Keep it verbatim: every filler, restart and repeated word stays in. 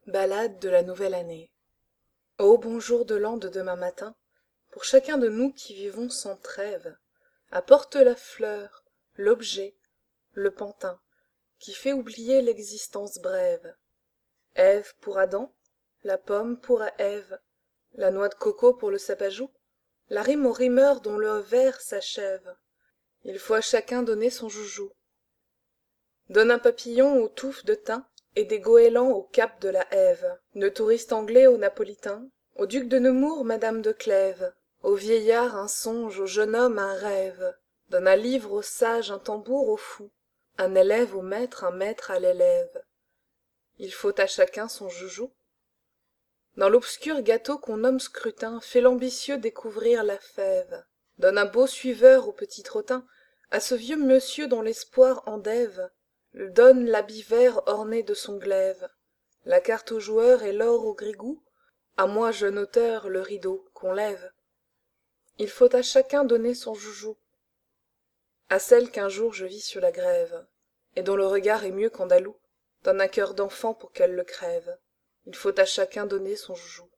Ballade de la nouvelle année. Ô bon jour de l'an de demain matin, pour chacun de nous qui vivons sans trêve, apporte la fleur, l'objet, le pantin, qui fait oublier l'existence brève. Ève pour Adam, la pomme pour Ève, la noix de coco pour le sapajou, la rime au rimeur dont le vers s'achève. Il faut à chacun donner son joujou. Donne un papillon aux touffes de thym, et des goélands au cap de la Hève, une touriste anglais au napolitain, au duc de Nemours madame de Clèves, au vieillard un songe, au jeune homme un rêve. Donne un livre au sage, un tambour au fou, un élève au maître, un maître à l'élève. Il faut à chacun son joujou. Dans l'obscur gâteau qu'on nomme scrutin, fais l'ambitieux découvrir la fève. Donne un beau suiveur au petit trottin, à ce vieux monsieur dont l'espoir endève. Donne l'habit vert orné de son glaive, la carte au joueur et l'or au grigou, à moi jeune auteur le rideau qu'on lève. Il faut à chacun donner son joujou. À celle qu'un jour je vis sur la grève, et dont le regard est mieux qu'andalou, donne un cœur d'enfant pour qu'elle le crève. Il faut à chacun donner son joujou.